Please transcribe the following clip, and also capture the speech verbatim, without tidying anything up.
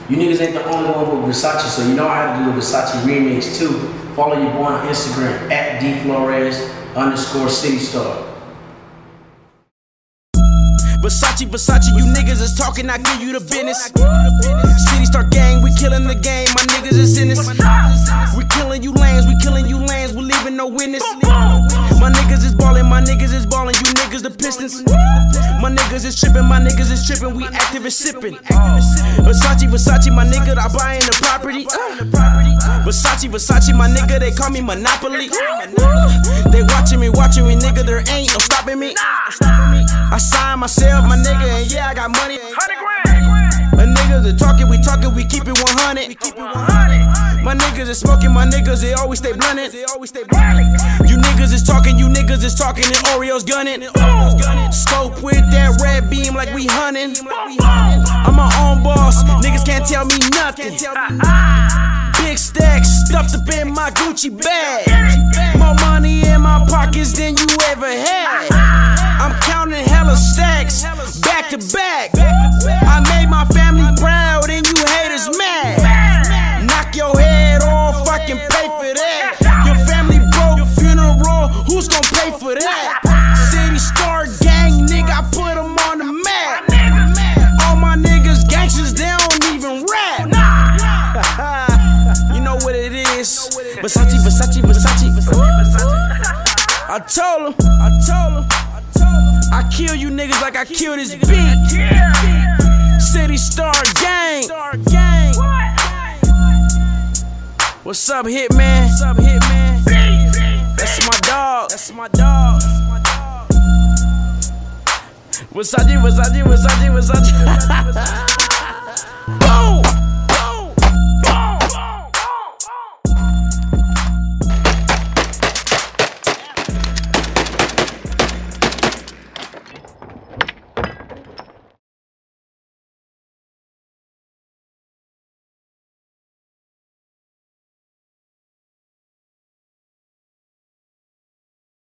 You niggas ain't the only one with Versace, so you know I had to do the Versace remix too. Follow your boy on Instagram at dflores underscore city star. Versace, Versace, you niggas is talking, I give you the business. City Star gang, we killing the game, my niggas is in this. We killing you lanes, we killing you lanes, we leaving no witness. My niggas is ballin', my niggas is ballin', you niggas the Pistons. My niggas is trippin', my niggas is trippin', we active and sippin'. Versace, Versace, my nigga, I buyin' the property. Versace, Versace, my nigga, they call me Monopoly. They watching me, watching me, nigga, there ain't no stopping me. I signed myself, my nigga, and yeah, I got money. My niggas are talking, we talking, we keep it one hundred. My niggas is smoking, my niggas, they always stay blunted. You niggas is talking, you niggas is talking, and Oreos gunning. Scope with that red beam like we hunting. I'm my own boss, niggas can't tell me nothing. Big stacks stuffed up in my Gucci bag. More money in my pockets than you ever had. I'm counting hella stacks, back to back. I made my family proud and you haters mad. Knock your head off, I can pay for that. Your family broke, funeral, who's gon' pay for that? City Star gang, nigga, I put them on the map. All my niggas gangsters, they don't even rap. You know what it is. Versace, Versace, Versace, Versace. I told him, I told him, I kill you niggas like I kill this beat. City Star gang. What's up, Hitman? What's up, Hitman? That's my dog. That's my dog. Versace, Versace, Versace, Versace. Boom.